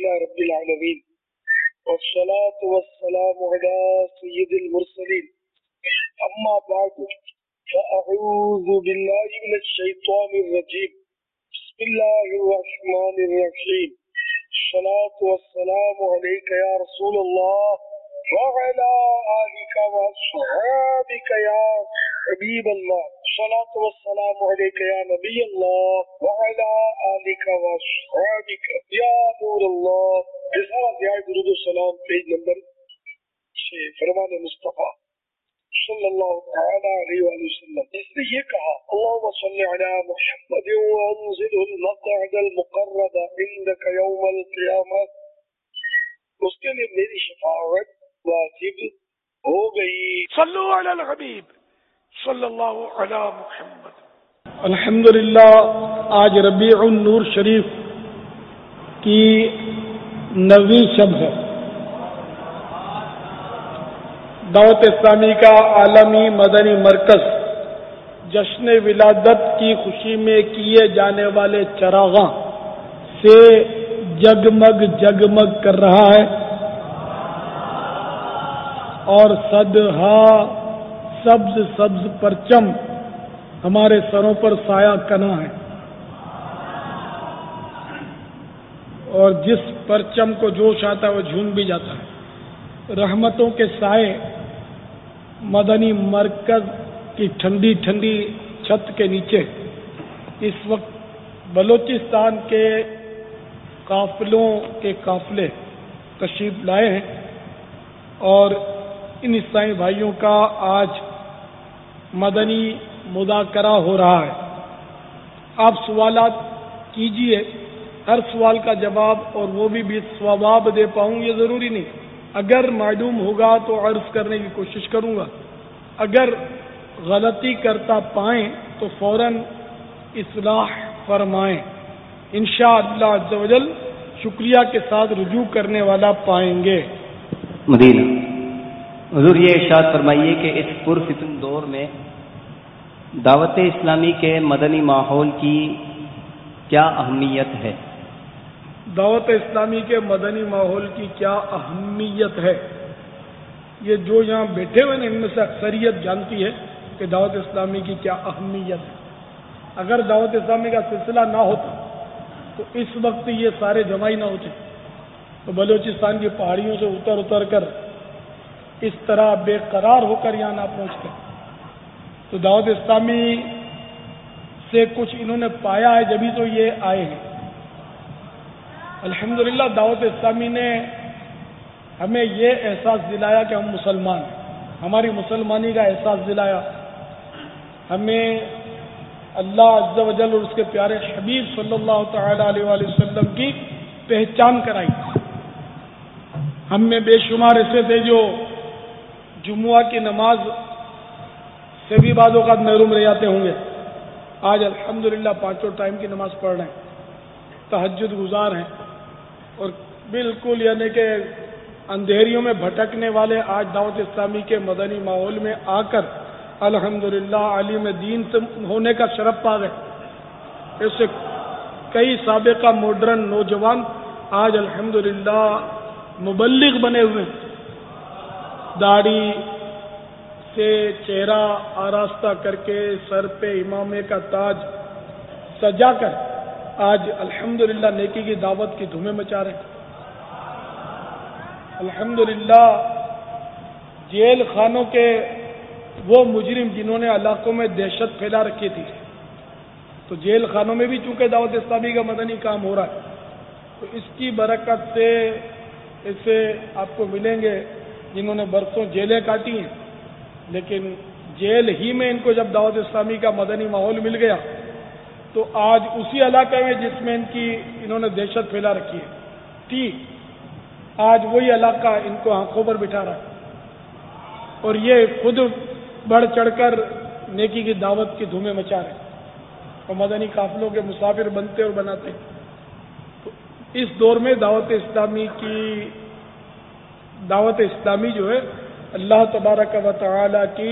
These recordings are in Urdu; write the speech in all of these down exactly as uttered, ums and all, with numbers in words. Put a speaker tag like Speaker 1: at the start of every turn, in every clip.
Speaker 1: لله رب العالمين والصلاة والسلام على سيد المرسلين أما بعد فأعوذ بالله من الشيطان الرجيم بسم الله الرحمن الرحيم الصلاة والسلام عليك يا رسول الله وعلى آلك وأصحابك يا حبيب الله الصلاة والسلام عليك يا نبي الله وعلى آلك وأصحابك يا نور الله. رسالہ دعائے درود السلام پیج نمبر چھ فرمان مصطفیٰ صلی اللہ تعالی علیہ وآلہ وسلم. اس نے یہ کہا اللہم صلی علی محمد وانزل المقعد المقرب عندك یوم القیامہ. اس کے لیے میری شفاعت واجب ہو گئی.
Speaker 2: صلو علی الحبیب صلی اللہ علی محمد.
Speaker 3: الحمدللہ آج ربیع النور شریف کی نویں شب ہے. دعوت اسلامی کا عالمی مدنی مرکز جشن ولادت کی خوشی میں کیے جانے والے چراغاں سے جگمگ جگمگ کر رہا ہے اور صدہا سبز سبز پرچم ہمارے سروں پر سایہ کنا ہے، اور جس پرچم کو جوش آتا ہے وہ جھوم بھی جاتا ہے. رحمتوں کے سائے مدنی مرکز کی ٹھنڈی ٹھنڈی چھت کے نیچے اس وقت بلوچستان کے قافلوں کے قافلے تشریف لائے ہیں، اور ان عیسائی بھائیوں کا آج مدنی مذاکرہ ہو رہا ہے. آپ سوالات کیجئے، ہر سوال کا جواب اور وہ بھی بھی ثواب دے پاؤں یہ ضروری نہیں. اگر معلوم ہوگا تو عرض کرنے کی کوشش کروں گا، اگر غلطی کرتا پائیں تو فوراً اصلاح فرمائیں. انشاءاللہ عز و جل شکریہ کے ساتھ رجوع کرنے والا پائیں گے.
Speaker 4: مدینہ حضور یہ ارشاد فرمائیے کہ اس پرفتن دور میں دعوت اسلامی کے مدنی ماحول کی کیا اہمیت ہے؟
Speaker 3: دعوت اسلامی کے مدنی ماحول کی کیا اہمیت ہے، یہ جو یہاں بیٹھے ہوئے ہیں ان میں سے اکثریت جانتی ہے کہ دعوت اسلامی کی کیا اہمیت ہے. اگر دعوت اسلامی کا سلسلہ نہ ہوتا تو اس وقت یہ سارے جمع ہی نہ ہوتے، تو بلوچستان کی پہاڑیوں سے اتر اتر کر اس طرح بے قرار ہو کر یہاں نہ پہنچتے. تو دعوت اسلامی سے کچھ انہوں نے پایا ہے جبھی تو یہ آئے ہیں. الحمدللہ دعوت اسلامی نے ہمیں یہ احساس دلایا کہ ہم مسلمان ہیں، ہماری مسلمانی کا احساس دلایا، ہمیں اللہ عز و جل اور اس کے پیارے حبیب صلی اللہ تعالی علیہ وآلہ وسلم کی پہچان کرائی. ہم میں بے شمار ایسے تھے جو جمعہ کی نماز سے بھی بعض اوقات محروم رہ جاتے ہوں گے، آج الحمدللہ پانچوں ٹائم کی نماز پڑھ رہے ہیں، تہجد گزار ہیں، اور بالکل یعنی کہ اندھیریوں میں بھٹکنے والے آج دعوت اسلامی کے مدنی ماحول میں آ کر الحمدللہ عالم دین سے ہونے کا شرف پا گئے. ایسے کئی سابقہ ماڈرن نوجوان آج الحمدللہ مبلغ بنے ہوئے ہیں، داڑھی سے چہرہ آراستہ کر کے سر پہ امامے کا تاج سجا کر آج الحمدللہ نیکی کی دعوت کی دھومیں مچا رہے ہیں. الحمدللہ جیل خانوں کے وہ مجرم جنہوں نے علاقوں میں دہشت پھیلا رکھی تھی، تو جیل خانوں میں بھی چونکہ دعوت اسلامی کا مدنی کام ہو رہا ہے، تو اس کی برکت سے اسے آپ کو ملیں گے جنہوں نے برسوں جیلیں کاٹی ہیں، لیکن جیل ہی میں ان کو جب دعوت اسلامی کا مدنی ماحول مل گیا تو آج اسی علاقے میں جس میں ان کی انہوں نے دہشت پھیلا رکھی ہے تھی، آج وہی علاقہ ان کو آنکھوں پر بٹھا رہا ہے، اور یہ خود بڑھ چڑھ کر نیکی کی دعوت کی دھومیں مچا رہے ہیں اور مدنی قافلوں کے مسافر بنتے اور بناتے ہیں. تو اس دور میں دعوت اسلامی کی دعوت اسلامی جو ہے اللہ تبارک و تعالی کی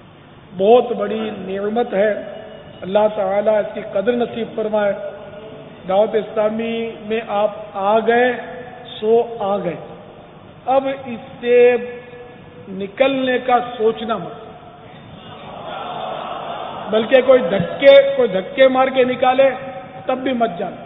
Speaker 3: بہت بڑی نعمت ہے. اللہ تعالیٰ اس کی قدر نصیب فرمائے دعوت اسلامی میں آپ آ گئے سو آ گئے، اب اس سے نکلنے کا سوچنا مت، بلکہ کوئی دھکے کوئی دھکے مار کے نکالے تب بھی مت جانا،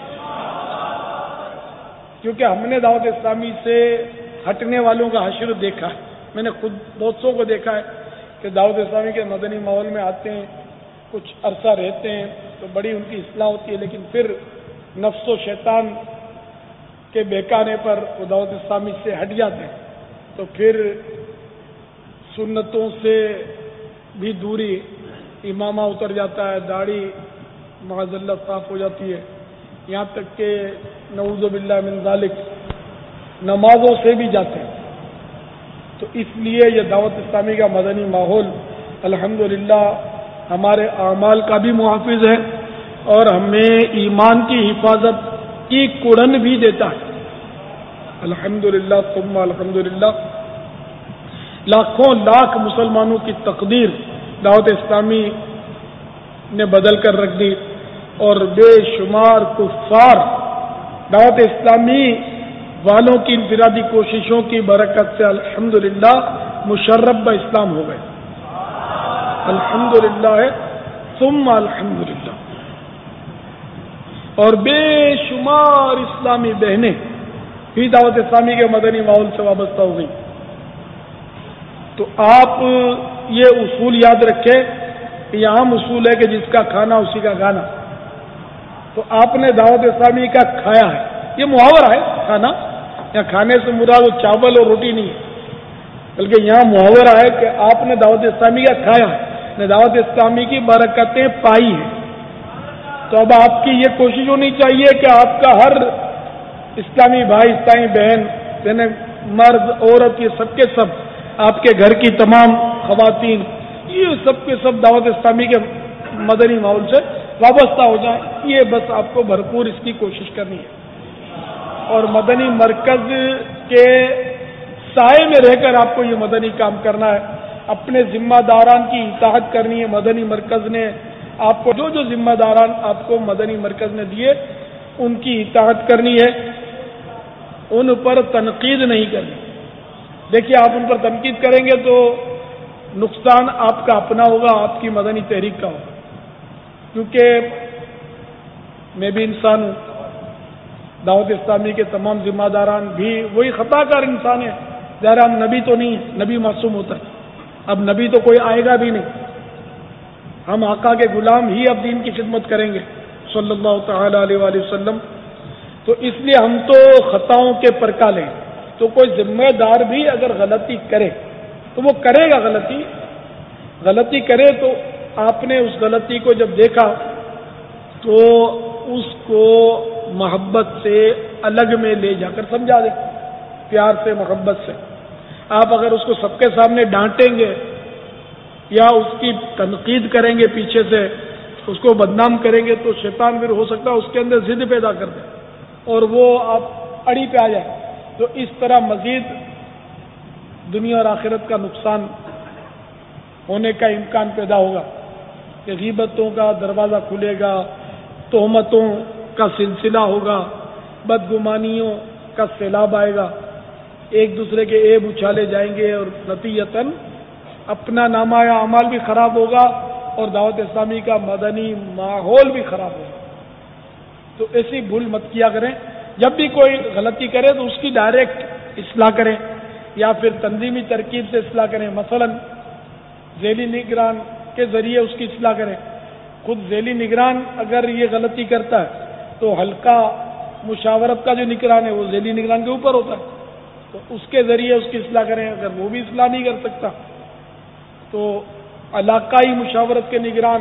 Speaker 3: کیونکہ ہم نے دعوت اسلامی سے ہٹنے والوں کا حشر دیکھا ہے۔ میں نے خود بہت سو کو دیکھا ہے کہ دعوت اسلامی کے مدنی ماحول میں آتے ہیں، کچھ عرصہ رہتے ہیں تو بڑی ان کی اصلاح ہوتی ہے، لیکن پھر نفس و شیطان کے بہکانے پر وہ دعوت اسلامی سے ہٹ جاتے ہیں، تو پھر سنتوں سے بھی دوری، امامہ اتر جاتا ہے، داڑھی معاذ اللہ صاف ہو جاتی ہے، یہاں تک کہ نعوذ باللہ من ذالک نمازوں سے بھی جاتے ہیں۔ تو اس لیے یہ دعوت اسلامی کا مدنی ماحول الحمدللہ ہمارے اعمال کا بھی محافظ ہے اور ہمیں ایمان کی حفاظت کی کڑن بھی دیتا ہے، الحمدللہ ثم الحمدللہ۔ لاکھوں لاکھ مسلمانوں کی تقدیر دعوت اسلامی نے بدل کر رکھ دی اور بے شمار کفار دعوت اسلامی والوں کی انفرادی کوششوں کی برکت سے الحمدللہ مشرف بہ اسلام ہو گئے، الحمدللہ ثم الحمدللہ۔ اور بے شمار اسلامی بہنیں بھی دعوت اسلامی کے مدنی ماحول سے وابستہ ہو گئی۔ تو آپ یہ اصول یاد رکھیں کہ یہاں اصول ہے کہ جس کا کھانا اسی کا گانا، تو آپ نے دعوت اسلامی کا کھایا ہے، یہ محاورہ ہے کھانا، یا کھانے سے مراد وہ چاول اور روٹی نہیں ہے، بلکہ یہاں محاورہ ہے کہ آپ نے دعوت اسلامی کا کھایا ہے، نے دعوت اسلامی کی برکتیں پائی ہیں۔ تو اب آپ کی یہ کوشش ہونی چاہیے کہ آپ کا ہر اسلامی بھائی، اسلامی بہن، یعنی مرد عورت، یہ سب کے سب، آپ کے گھر کی تمام خواتین، یہ سب کے سب دعوت اسلامی کے مدنی ماحول سے وابستہ ہو جائیں، یہ بس آپ کو بھرپور اس کی کوشش کرنی ہے۔ اور مدنی مرکز کے سائے میں رہ کر آپ کو یہ مدنی کام کرنا ہے، اپنے ذمہ داران کی اطاعت کرنی ہے۔ مدنی مرکز نے آپ کو جو جو ذمہ داران آپ کو مدنی مرکز نے دیے ان کی اطاعت کرنی ہے، ان پر تنقید نہیں کرنی۔ دیکھیے آپ ان پر تنقید کریں گے تو نقصان آپ کا اپنا ہوگا، آپ کی مدنی تحریک کا ہوگا، کیونکہ میں بھی انسان ہوں، دعوت اسلامی کے تمام ذمہ داران بھی وہی خطا کار انسان ہیں، ظاہر ہم نبی تو نہیں ہیں، نبی معصوم ہوتا ہے، اب نبی تو کوئی آئے گا بھی نہیں، ہم آقا کے غلام ہی اب دین کی خدمت کریں گے صلی اللہ تعالی علیہ وآلہ وسلم۔ تو اس لیے ہم تو خطاؤں کے پرکا لیں، تو کوئی ذمہ دار بھی اگر غلطی کرے تو وہ کرے گا، غلطی غلطی کرے تو آپ نے اس غلطی کو جب دیکھا تو اس کو محبت سے الگ میں لے جا کر سمجھا دیں، پیار سے، محبت سے۔ آپ اگر اس کو سب کے سامنے ڈانٹیں گے یا اس کی تنقید کریں گے، پیچھے سے اس کو بدنام کریں گے، تو شیطان پھر ہو سکتا ہے اس کے اندر ضد پیدا کر دے اور وہ آپ اڑی پہ آ جائے، تو اس طرح مزید دنیا اور آخرت کا نقصان ہونے کا امکان پیدا ہوگا کہ غیبتوں کا دروازہ کھلے گا، تہمتوں کا سلسلہ ہوگا، بدگمانیوں کا سیلاب آئے گا، ایک دوسرے کے عیب اچھالے جائیں گے اور نتیجتاً اپنا نامہ اعمال بھی خراب ہوگا اور دعوت اسلامی کا مدنی ماحول بھی خراب ہوگا۔ تو ایسی بھول مت کیا کریں، جب بھی کوئی غلطی کرے تو اس کی ڈائریکٹ اصلاح کریں یا پھر تنظیمی ترکیب سے اصلاح کریں، مثلا ذیلی نگران کے ذریعے اس کی اصلاح کریں۔ خود ذیلی نگران اگر یہ غلطی کرتا ہے تو حلقہ مشاورت کا جو نگران ہے وہ ذیلی نگران کے اوپر ہوتا ہے، تو اس کے ذریعے اس کی اصلاح کریں۔ اگر وہ بھی اصلاح نہیں کر سکتا تو علاقائی مشاورت کے نگران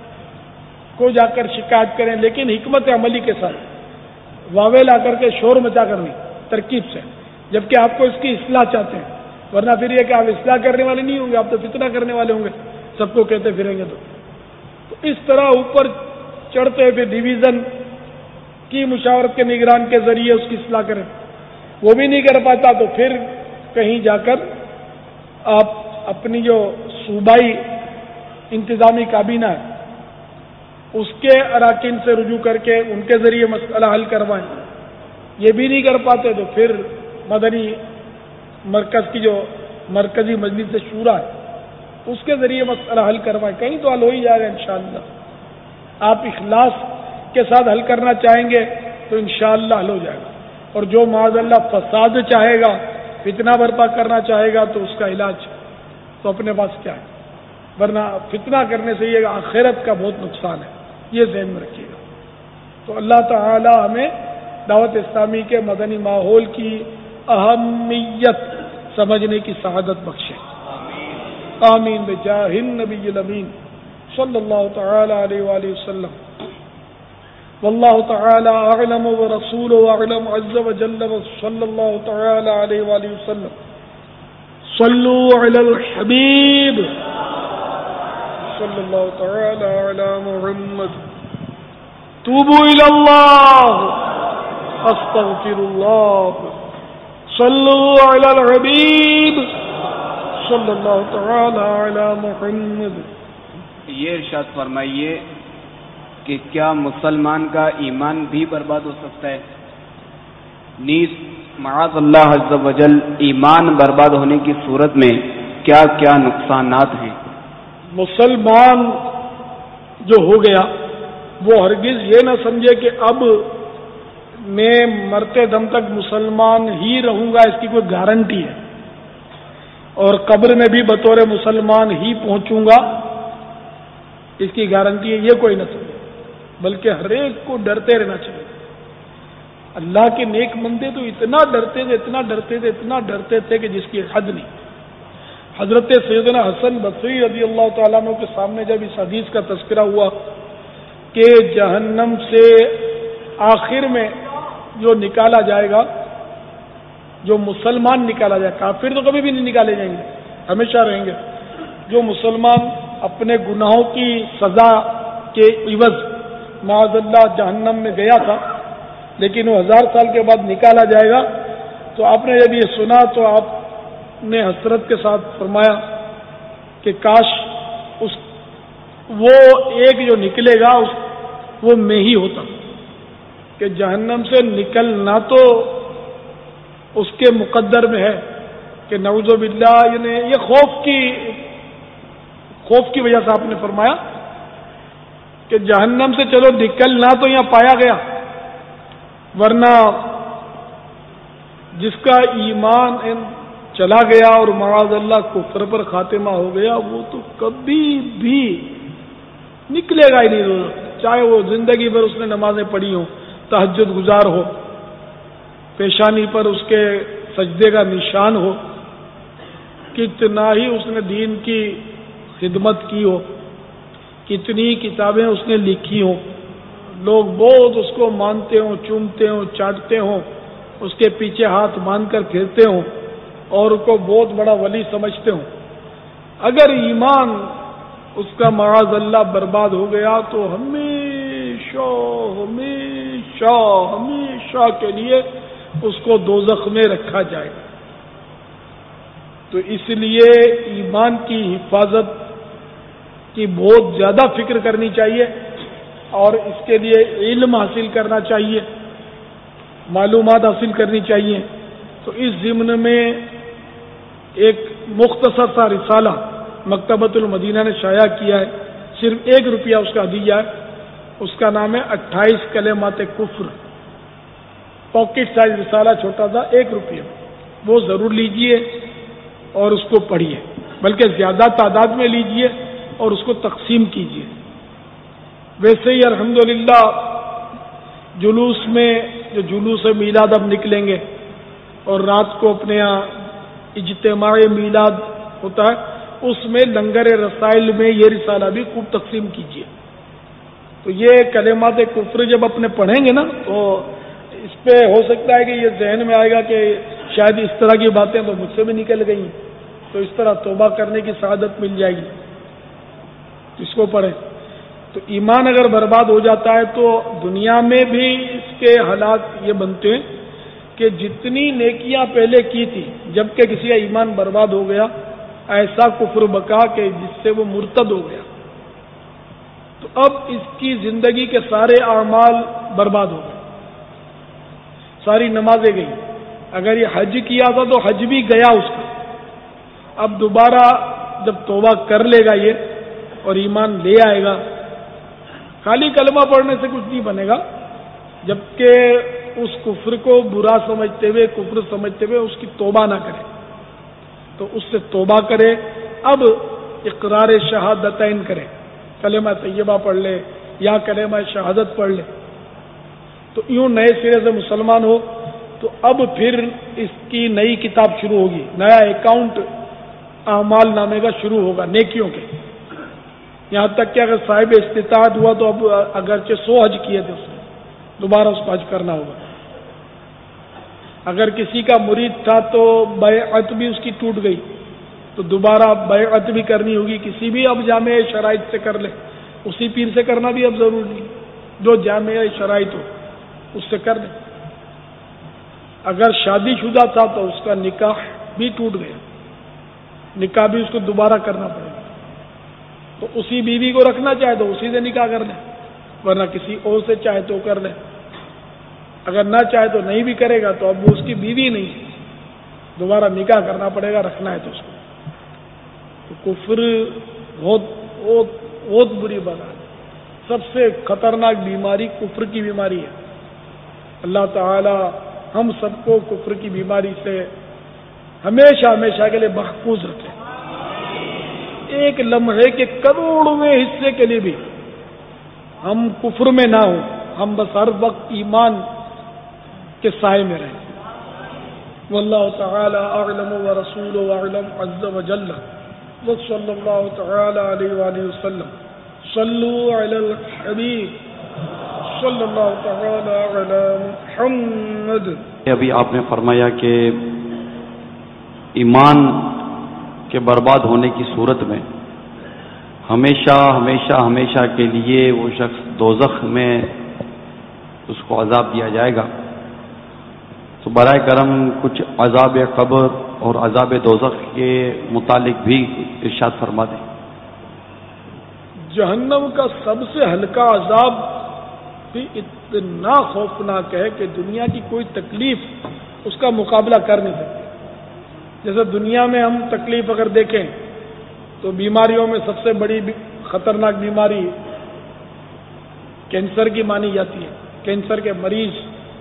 Speaker 3: کو جا کر شکایت کریں، لیکن حکمت عملی کے ساتھ، واوے لا کر کے شور مچا کرنی ترکیب سے، جبکہ آپ کو اس کی اصلاح چاہتے ہیں، ورنہ پھر یہ کہ آپ اصلاح کرنے والے نہیں ہوں گے، آپ تو فتنہ کرنے والے ہوں گے، سب کو کہتے پھریں گے۔ تو تو اس طرح اوپر چڑھتے پھر ڈویژن کی مشاورت کے نگران کے ذریعے اس کی اصلاح کریں، وہ بھی نہیں کر پاتا تو پھر کہیں جا کر آپ اپنی جو صوبائی انتظامی کابینہ ہے اس کے اراکین سے رجوع کر کے ان کے ذریعے مسئلہ حل کروائیں. یہ بھی نہیں کر پاتے تو پھر مدنی مرکز کی جو مرکزی مجلس شورا ہے اس کے ذریعے مسئلہ حل کروائیں. کہیں تو حل ہو ہی جائے گا انشاءاللہ. آپ اخلاص کے ساتھ حل کرنا چاہیں گے تو انشاءاللہ حل ہو جائے گا. اور جو معاذ اللہ فساد چاہے گا، فتنہ برپا کرنا چاہے گا، تو اس کا علاج تو اپنے پاس کیا ہے، ورنہ فتنہ کرنے سے یہ آخرت کا بہت نقصان ہے. یہ ذہن میں رکھیے گا. تو اللہ تعالی ہمیں دعوت اسلامی کے مدنی ماحول کی اہمیت سمجھنے کی سعادت بخشے. آمین بجاہ النبی الامین صلی اللہ تعالی علیہ وآلہ وسلم. واللہ تعالی اعلم ورسولہ اعلم عز وجل صلی اللہ تعالی علیہ وآلہ وسلم. صلو علی الحبیب صلی اللہ تعالی علی محمد. توبوا الی اللہ استغفر اللہ. صلو علی الحبیب صلی اللہ تعالی علی محمد.
Speaker 4: یہ ارشاد فرمائیے کہ کیا مسلمان کا ایمان بھی برباد ہو سکتا ہے؟ نیز معاذ اللہ عز و جل ایمان برباد ہونے کی صورت میں کیا کیا نقصانات ہیں؟
Speaker 3: مسلمان جو ہو گیا وہ ہرگز یہ نہ سمجھے کہ اب میں مرتے دم تک مسلمان ہی رہوں گا، اس کی کوئی گارنٹی ہے، اور قبر میں بھی بطور مسلمان ہی پہنچوں گا اس کی گارنٹی ہے، یہ کوئی نہ سمجھے. بلکہ ہر ایک کو ڈرتے رہنا چاہیے. اللہ کے نیک بندے تو اتنا ڈرتے تھے اتنا ڈرتے تھے اتنا ڈرتے تھے کہ جس کی حد نہیں. حضرت سیدنا حسن بصری رضی اللہ تعالیٰ عنہ کے سامنے جب اس حدیث کا تذکرہ ہوا کہ جہنم سے آخر میں جو نکالا جائے گا، جو مسلمان نکالا جائے، کافر تو کبھی بھی نہیں نکالے جائیں گے، ہمیشہ رہیں گے. جو مسلمان اپنے گناہوں کی سزا کے عوض معاذ اللہ جہنم میں گیا تھا لیکن وہ ہزار سال کے بعد نکالا جائے گا، تو آپ نے جب یہ سنا تو آپ نے حسرت کے ساتھ فرمایا کہ کاش اس وہ ایک جو نکلے گا اس وہ میں ہی ہوتا، کہ جہنم سے نکلنا تو اس کے مقدر میں ہے کہ نعوذ باللہ، یعنی یہ خوف کی خوف کی وجہ سے آپ نے فرمایا کہ جہنم سے چلو نکلنا تو یہاں پایا گیا، ورنہ جس کا ایمان چلا گیا اور معاذ اللہ کفر پر خاتمہ ہو گیا وہ تو کبھی بھی نکلے گا ہی نہیں، چاہے وہ زندگی بھر اس نے نمازیں پڑھی ہوں، تہجد گزار ہو، پیشانی پر اس کے سجدے کا نشان ہو، کتنا ہی اس نے دین کی خدمت کی ہو، کتنی کتابیں اس نے لکھی ہوں، لوگ بہت اس کو مانتے ہوں، چومتے ہوں، چاٹتے ہوں، اس کے پیچھے ہاتھ باندھ کر پھرتے ہوں اور اس کو بہت بڑا ولی سمجھتے ہوں، اگر ایمان اس کا معاذ اللہ برباد ہو گیا تو ہمیشہ ہمیشہ ہمیشہ کے لیے اس کو دوزخ میں رکھا جائے گا. تو اس لیے ایمان کی حفاظت کی بہت زیادہ فکر کرنی چاہیے اور اس کے لیے علم حاصل کرنا چاہیے، معلومات حاصل کرنی چاہیے. تو اس ضمن میں ایک مختصر سا رسالہ مکتبۃ المدینہ نے شائع کیا ہے، صرف ایک روپیہ اس کا ہدیہ ہے. اس کا نام ہے اٹھائیس کلمات کفر، پاکٹ سائز رسالہ چھوٹا سا، ایک روپیہ. وہ ضرور لیجئے اور اس کو پڑھیے، بلکہ زیادہ تعداد میں لیجئے اور اس کو تقسیم کیجئے. ویسے ہی الحمدللہ جلوس میں جو جلوس میلاد اب نکلیں گے اور رات کو اپنے یہاں اجتماع میلاد ہوتا ہے، اس میں لنگر رسائل میں یہ رسالہ بھی خوب تقسیم کیجیے. تو یہ کلمات کفر جب اپنے پڑھیں گے نا تو اس پہ ہو سکتا ہے کہ یہ ذہن میں آئے گا کہ شاید اس طرح کی باتیں تو مجھ سے بھی نکل گئی، تو اس طرح توبہ کرنے کی سعادت مل جائے گی. اس کو پڑھیں. تو ایمان اگر برباد ہو جاتا ہے تو دنیا میں بھی اس کے حالات یہ بنتے ہیں کہ جتنی نیکیاں پہلے کی تھی جبکہ کسی کا ایمان برباد ہو گیا، ایسا کفر بکا کہ جس سے وہ مرتد ہو گیا. تو اب اس کی زندگی کے سارے اعمال برباد ہو گئے، ساری نمازیں گئی. اگر یہ حج کیا تھا تو حج بھی گیا اس کا. اب دوبارہ جب توبہ کر لے گا یہ اور ایمان لے آئے گا، خالی کلمہ پڑھنے سے کچھ نہیں بنے گا، جبکہ اس کفر کو برا سمجھتے ہوئے، کفر سمجھتے ہوئے اس کی توبہ نہ کرے، تو اس سے توبہ کرے. اب اقرار شہادتین کرے، کلمہ طیبہ پڑھ لے یا کلمہ شہادت پڑھ لے، تو یوں نئے سرے سے مسلمان ہو. تو اب پھر اس کی نئی کتاب شروع ہوگی، نیا اکاؤنٹ اعمال نامے کا شروع ہوگا نیکیوں کے. یہاں تک کہ اگر صاحب استطاعت ہوا تو اب اگرچہ سو حج کیے تھے اس نے، دوبارہ اس کو حج کرنا ہوگا. اگر کسی کا مرید تھا تو بیعت بھی اس کی ٹوٹ گئی تو دوبارہ بیعت بھی کرنی ہوگی. کسی بھی اب جامع شرائط سے کر لے، اسی پیر سے کرنا بھی اب ضروری نہیں، جو جامع شرائط ہو اس سے کر لے. اگر شادی شدہ تھا تو اس کا نکاح بھی ٹوٹ گیا، نکاح بھی اس کو دوبارہ کرنا پڑے گا. تو اسی بیوی کو رکھنا چاہے تو اسی سے نکاح کر لے، ورنہ کسی اور سے چاہے تو کر لے. اگر نہ چاہے تو نہیں بھی کرے گا تو اب وہ اس کی بیوی نہیں، دوبارہ نکاح کرنا پڑے گا، رکھنا ہے تو اس کو. تو کفر بہت بہت بہت بری بلا ہے. سب سے خطرناک بیماری کفر کی بیماری ہے. اللہ تعالی ہم سب کو کفر کی بیماری سے ہمیشہ ہمیشہ کے لیے محفوظ رکھے. ایک لمحے کے کروڑویں حصے کے لیے بھی ہم کفر میں نہ ہوں، ہم بس ہر وقت ایمان کے سائے میں رہیں. واللہ تعالی اعلم ورسولہ اعلم عز وجل وصلی اللہ تعالی علیہ وآلہ وسلم. صلوا علی الحبیب صلی اللہ تعالی علی محمد.
Speaker 5: ابھی آپ نے فرمایا کہ ایمان کے برباد ہونے کی صورت میں ہمیشہ ہمیشہ ہمیشہ کے لیے وہ شخص دوزخ میں اس کو عذاب دیا جائے گا. تو برائے کرم کچھ عذاب قبر اور عذاب دوزخ کے متعلق بھی ارشاد فرما دیں.
Speaker 3: جہنم کا سب سے ہلکا عذاب بھی اتنا خوفناک ہے کہ دنیا کی کوئی تکلیف اس کا مقابلہ کر نہیں سکتی. جیسے دنیا میں ہم تکلیف اگر دیکھیں تو بیماریوں میں سب سے بڑی خطرناک بیماری کینسر کی مانی جاتی ہے. کینسر کے مریض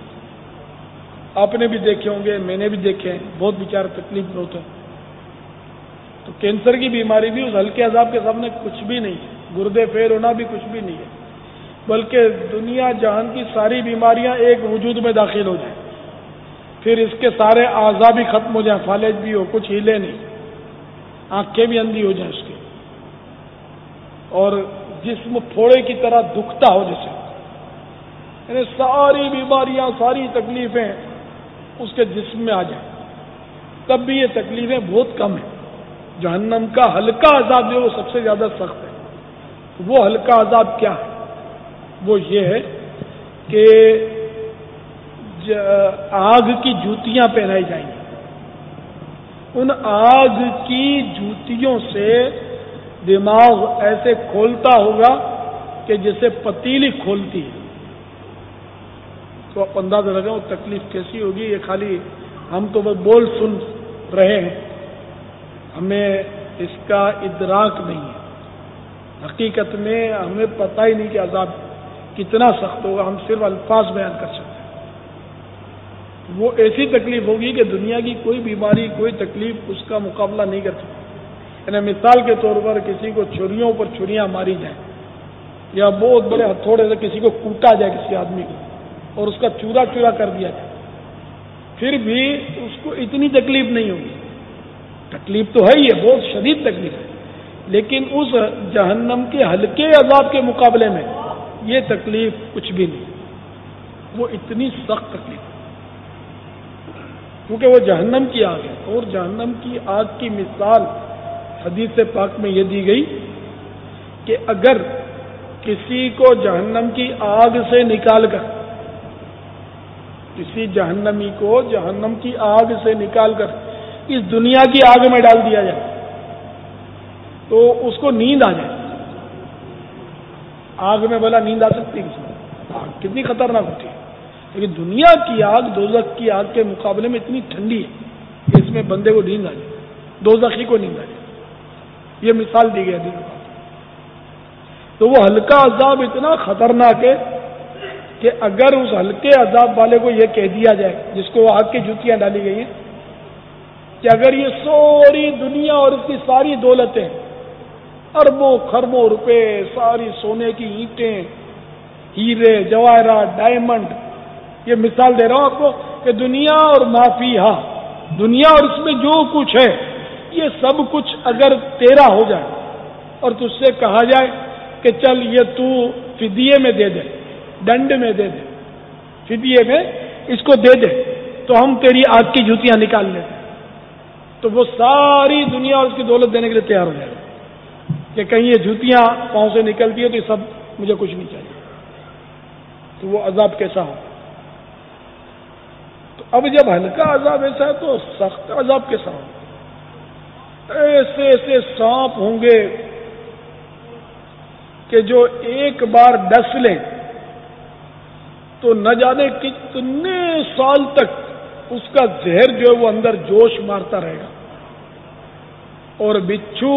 Speaker 3: آپ نے بھی دیکھے ہوں گے، میں نے بھی دیکھے ہیں، بہت بیچارے تکلیف میں ہوتے ہیں. تو کینسر کی بیماری بھی اس ہلکے عذاب کے سامنے کچھ بھی نہیں ہے. گردے فیل ہونا بھی کچھ بھی نہیں ہے، بلکہ دنیا جہان کی ساری بیماریاں ایک وجود میں داخل ہو جائیں، پھر اس کے سارے اعضاء بھی ختم ہو جائیں، فالج بھی ہو، کچھ ہلے نہیں، آنکھیں بھی اندھی ہو جائیں اس کی، اور جسم پھوڑے کی طرح دکھتا ہو جیسے. یعنی ساری بیماریاں، ساری تکلیفیں اس کے جسم میں آ جائیں، تب بھی یہ تکلیفیں بہت کم ہیں. جہنم کا ہلکا عذاب جو وہ سب سے زیادہ سخت ہے. وہ ہلکا عذاب کیا ہے؟ وہ یہ ہے کہ آگ کی جوتیاں پہنائی جائیں گی. ان آگ کی جوتیوں سے دماغ ایسے کھولتا ہوگا کہ جیسے پتیلی کھولتی ہے. تو آپ اندازہ لگائیں وہ تکلیف کیسی ہوگی. یہ خالی ہم تو بس بول سن رہے ہیں، ہمیں اس کا ادراک نہیں ہے. حقیقت میں ہمیں پتہ ہی نہیں کہ عذاب کتنا سخت ہوگا. ہم صرف الفاظ بیان کر سکتے ہیں. وہ ایسی تکلیف ہوگی کہ دنیا کی کوئی بیماری، کوئی تکلیف اس کا مقابلہ نہیں کر سکتی. یعنی مثال کے طور پر کسی کو چھریوں پر چھریاں ماری جائیں یا بہت بڑے ہتھوڑے سے کسی کو کوٹا جائے کسی آدمی کو اور اس کا چورا چورا کر دیا جائے، پھر بھی اس کو اتنی تکلیف نہیں ہوگی. تکلیف تو ہے ہی ہے، بہت شدید تکلیف ہے، لیکن اس جہنم کے ہلکے عذاب کے مقابلے میں یہ تکلیف کچھ بھی نہیں. وہ اتنی سخت تکلیف ہے کیونکہ وہ جہنم کی آگ ہے. اور جہنم کی آگ کی مثال حدیث پاک میں یہ دی گئی کہ اگر کسی کو جہنم کی آگ سے نکال کر، کسی جہنمی کو جہنم کی آگ سے نکال کر اس دنیا کی آگ میں ڈال دیا جائے تو اس کو نیند آ جائے، آگ میں بھلا نیند آ سکتی ہے کسی کو؟ آگ کتنی خطرناک ہوتی ہے، لیکن دنیا کی آگ دوزخ کی آگ کے مقابلے میں اتنی ٹھنڈی ہے کہ اس میں بندے کو نیند آ جائے، دوزخی کو نیند آ جائے. یہ مثال دی گئی ہے. تو وہ ہلکا عذاب اتنا خطرناک ہے کہ اگر اس ہلکے عذاب والے کو یہ کہہ دیا جائے جس کو آگ کی جوتیاں ڈالی گئی ہیں کہ اگر یہ ساری دنیا اور اس کی ساری دولتیں، اربوں خربوں روپے، ساری سونے کی اینٹیں، ہیرے جواہرات، ڈائمنڈ، یہ مثال دے رہا ہوں آپ کو کہ دنیا اور مافیہا، دنیا اور اس میں جو کچھ ہے یہ سب کچھ اگر تیرا ہو جائے اور تجھ سے کہا جائے کہ چل یہ تو فدیے میں دے دے، ڈنڈ میں دے دے، فدیے میں اس کو دے دے تو ہم تیری آگ کی جوتیاں نکال لیں، تو وہ ساری دنیا اور اس کی دولت دینے کے لیے تیار ہو جائے گا کہ کہیں یہ جوتیاں پاؤں سے نکلتی ہے تو یہ سب مجھے کچھ نہیں چاہیے. تو وہ عذاب کیسا ہو؟ تو اب جب ہلکا عذاب ایسا ہے تو سخت عذاب کیسا ہو؟ ایسے ایسے سانپ ہوں گے کہ جو ایک بار ڈس لیں تو نہ جانے کتنے سال تک اس کا زہر جو ہے وہ اندر جوش مارتا رہے گا. اور بچھو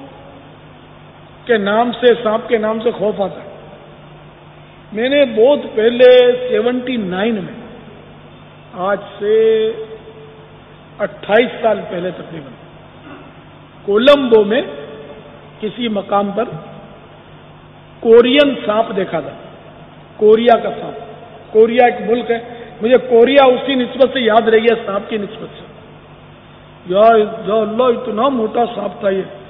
Speaker 3: کے نام سے، سانپ کے نام سے خوف آتا ہے. میں نے بہت پہلے سیونٹی نائن میں، آج سے اٹھائیس سال پہلے تقریباً، کولمبو میں کسی مقام پر کورین سانپ دیکھا تھا. کوریا کا سانپ، کوریا ایک ملک ہے، مجھے کوریا اسی نسبت سے یاد رہ گیا سانپ کی نسبت سے. یا اللہ اتنا موٹا سانپ تھا، یہ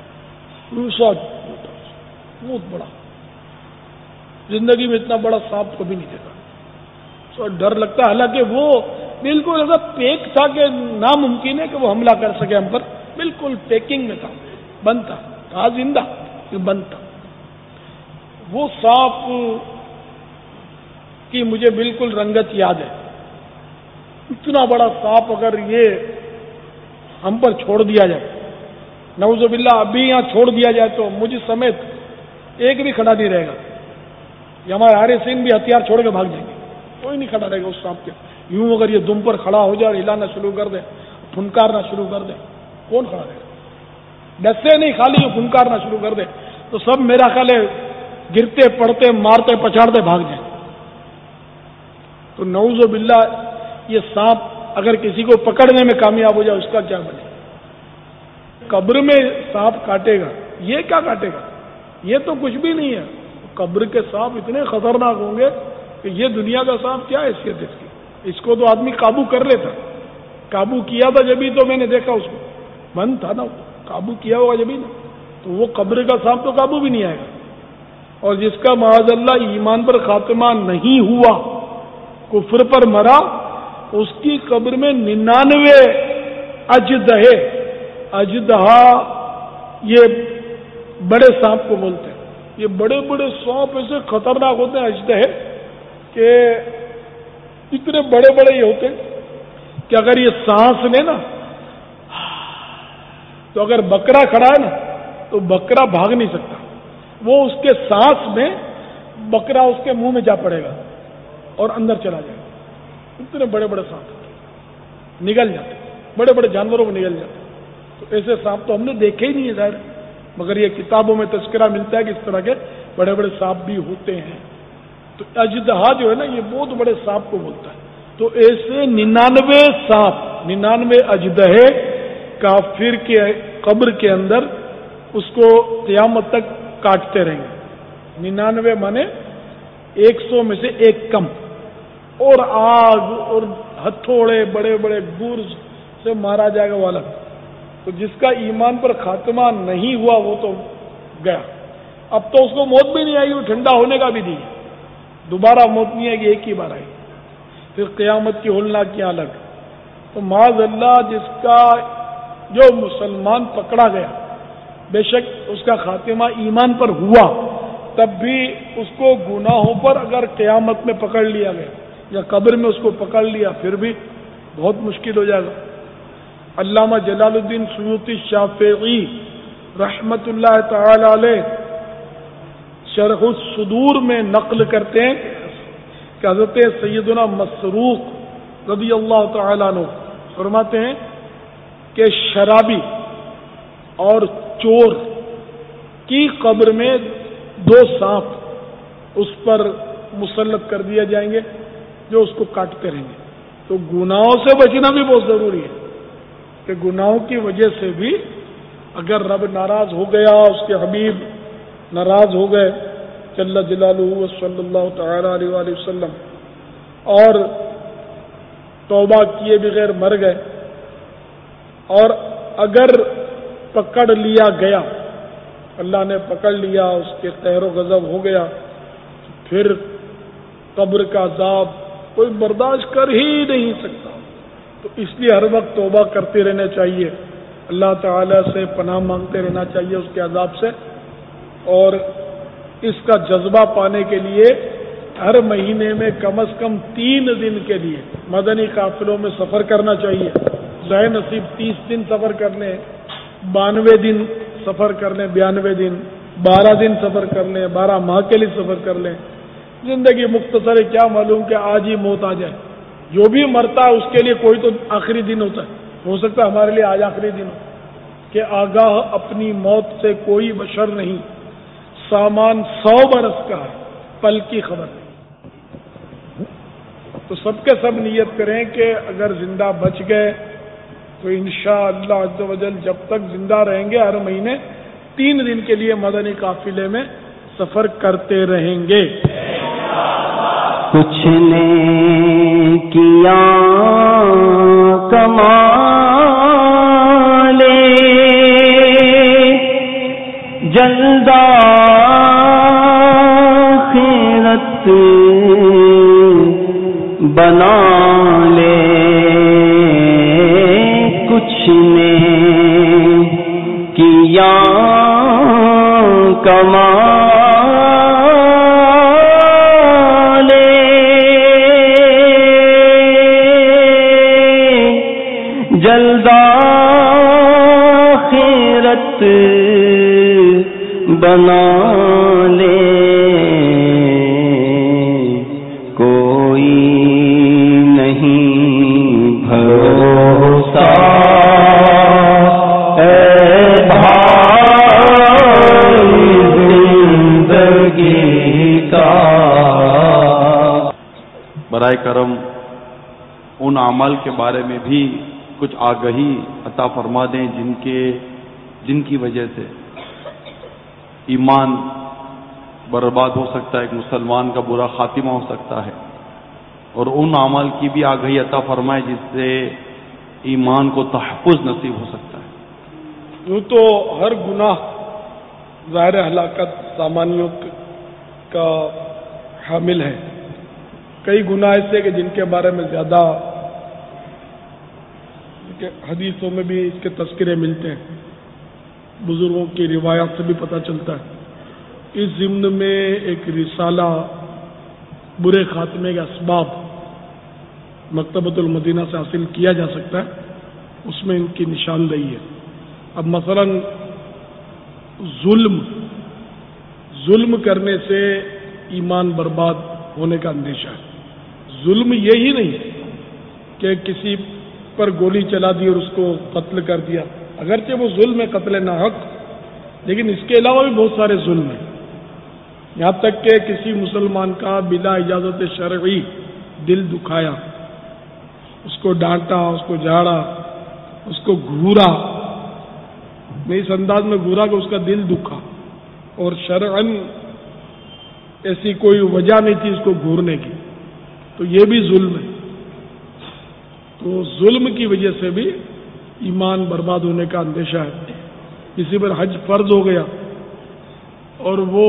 Speaker 3: بہت بڑا، زندگی میں اتنا بڑا سانپ کبھی نہیں دیکھا. سو ڈر لگتا ہے، حالانکہ وہ بالکل ایسا پیک تھا کہ ناممکن ہے کہ وہ حملہ کر سکے ہم پر. بالکل پیکنگ میں تھا، بند تھا، تھا زندہ بند تھا. وہ سانپ کی مجھے بالکل رنگت یاد ہے. اتنا بڑا سانپ اگر یہ ہم پر چھوڑ دیا جائے، نعوذ باللہ ابھی یہاں چھوڑ دیا جائے تو مجھے سمیت ایک بھی کھڑا نہیں رہے گا. یہ ہمارے حارثین بھی ہتھیار چھوڑ کے بھاگ جائیں گے، کوئی نہیں کھڑا رہے گا اس سانپ کے. یوں اگر یہ دم پر کھڑا ہو جائے اور ہلانا شروع کر دے، پھنکارنا شروع کر دے، کون کھڑا رہے گا؟ ڈسے نہیں، خالی یہ پھنکارنا شروع کر دے تو سب میرا خیال ہے گرتے پڑتے مارتے پچاڑتے بھاگ جائیں. تو نعوذ باللہ یہ سانپ اگر کسی کو پکڑنے میں کامیاب ہو جائے اس کا کیا بنے؟ قبر میں سانپ کاٹے گا، یہ کیا کاٹے گا؟ یہ تو کچھ بھی نہیں ہے. قبر کے سانپ اتنے خطرناک ہوں گے کہ یہ دنیا کا سانپ کیا حیثیت ہے اس کی؟ اس کو تو آدمی قابو کر لیتا، قابو کیا تھا جبھی تو میں نے دیکھا اس کو، بند تھا نا، قابو کیا ہوگا جبھی نا. تو وہ قبر کا سانپ تو قابو بھی نہیں آئے گا. اور جس کا معاذ اللہ ایمان پر خاتمہ نہیں ہوا، کفر پر مرا، اس کی قبر میں ننانوے اجدہے، اجدہا یہ بڑے سانپ کو بولتے ہیں. یہ بڑے بڑے سانپ ایسے خطرناک ہوتے ہیں اجدہے کہ اتنے بڑے بڑے یہ ہوتے ہیں کہ اگر یہ سانس لے نا تو اگر بکرا کھڑا ہے نا تو بکرا بھاگ نہیں سکتا. وہ اس کے سانس میں بکرا اس کے منہ میں جا پڑے گا اور اندر چلا جائے گا. اتنے بڑے بڑے سانپ نگل جاتے، بڑے بڑے جانوروں کو نگل جاتے. تو ایسے سانپ تو ہم نے دیکھے ہی نہیں ہے ظاہر، مگر یہ کتابوں میں تذکرہ ملتا ہے کہ اس طرح کے بڑے بڑے سانپ بھی ہوتے ہیں. تو اجدہا جو ہے نا یہ بہت بڑے سانپ کو بولتا ہے. تو ایسے ننانوے سانپ، ننانوے اجدہے کافر کے قبر کے اندر اس کو قیامت تک کاٹتے رہیں گے. ننانوے مانے ایک سو میں سے ایک کم. اور آگ اور ہتھوڑے بڑے بڑے گورز سے مارا جائے گا وہ الگ. تو جس کا ایمان پر خاتمہ نہیں ہوا وہ تو گیا. اب تو اس کو موت بھی نہیں آئی، وہ ٹھنڈا ہونے کا بھی نہیں، دوبارہ موت نہیں آئے گی، ایک ہی بار آئے گی. پھر قیامت کی ہولناکیاں الگ. تو معاذ اللہ جس کا جو مسلمان پکڑا گیا، بے شک اس کا خاتمہ ایمان پر ہوا، تب بھی اس کو گناہوں پر اگر قیامت میں پکڑ لیا گیا یا قبر میں اس کو پکڑ لیا پھر بھی بہت مشکل ہو جائے گا. علامہ جلال الدین سیوطی شافعی رحمت اللہ تعالی علیہ شرح الصدور میں نقل کرتے ہیں کہ حضرت سیدنا مسروق رضی اللہ تعالیٰ عنہ فرماتے ہیں کہ شرابی اور چور کی قبر میں دو سانپ اس پر مسلط کر دیا جائیں گے جو اس کو کاٹتے رہیں گے. تو گناہوں سے بچنا بھی بہت ضروری ہے کہ گناہوں کی وجہ سے بھی اگر رب ناراض ہو گیا، اس کے حبیب ناراض ہو گئے جل جلالہ صلی اللہ تعالی علیہ وآلہ وسلم، اور توبہ کیے بغیر مر گئے، اور اگر پکڑ لیا گیا، اللہ نے پکڑ لیا، اس کے قہر و غضب ہو گیا، پھر قبر کا عذاب کوئی برداشت کر ہی نہیں سکتا. تو اس لیے ہر وقت توبہ کرتے رہنا چاہیے، اللہ تعالی سے پناہ مانگتے رہنا چاہیے اس کے عذاب سے، اور اس کا جذبہ پانے کے لیے ہر مہینے میں کم از کم تین دن کے لیے مدنی قافلوں میں سفر کرنا چاہیے. ظاہر نصیب تیس دن سفر کر لیں، بانوے دن سفر کر لیں، بیانوے دن، بارہ دن سفر کر لیں، بارہ ماہ کے لیے سفر کر لیں. زندگی مختصر ہے، کیا معلوم کہ آج ہی موت آ جائے. جو بھی مرتا ہے اس کے لیے کوئی تو آخری دن ہوتا ہے، ہو سکتا ہے ہمارے لیے آج آخری دن ہو. کہ آگاہ اپنی موت سے کوئی بشر نہیں، سامان سو برس کا ہے، پل کی خبر نہیں. تو سب کے سب نیت کریں کہ اگر زندہ بچ گئے تو انشاءاللہ عز و جل جب تک زندہ رہیں گے ہر مہینے تین دن کے لیے مدنی قافلے میں سفر کرتے رہیں گے.
Speaker 6: کچھ نے کیا کمالے جلد آخرت بنا لے، کچھ نے کیا کمالے جلد آخرت بنا لے، کوئی نہیں بھروسہ
Speaker 5: برائے کرم ان اعمال کے بارے میں بھی کچھ آگہی عطا فرما دیں جن کے جن کی وجہ سے ایمان برباد ہو سکتا ہے، ایک مسلمان کا برا خاتمہ ہو سکتا ہے، اور ان اعمال کی بھی آگہی عطا فرمائے جس سے ایمان کو تحفظ نصیب ہو سکتا ہے.
Speaker 3: یوں تو ہر گناہ ظاہر ہلاکت سامانیوں کا حامل ہے. کئی گناہ ایسے کہ جن کے بارے میں زیادہ حدیثوں میں بھی اس کے تذکرے ملتے ہیں، بزرگوں کی روایات سے بھی پتہ چلتا ہے. اس ضمن میں ایک رسالہ برے خاتمے کے اسباب مکتبۃ المدینہ سے حاصل کیا جا سکتا ہے، اس میں ان کی نشاندہی ہے. اب مثلا ظلم ظلم کرنے سے ایمان برباد ہونے کا اندیشہ ہے. ظلم یہی نہیں کہ کسی پر گولی چلا دی اور اس کو قتل کر دیا، اگرچہ وہ ظلم ہے، قتل ناحق، لیکن اس کے علاوہ بھی بہت سارے ظلم ہیں. یہاں تک کہ کسی مسلمان کا بلا اجازت شرعی دل دکھایا، اس کو ڈانٹا، اس کو جھاڑا، اس کو گھورا، میں اس انداز میں گھورا کہ اس کا دل دکھا، اور شرعاً ایسی کوئی وجہ نہیں تھی اس کو گھورنے کی، تو یہ بھی ظلم ہے. تو ظلم کی وجہ سے بھی ایمان برباد ہونے کا اندیشہ ہے. کسی پر حج فرض ہو گیا اور وہ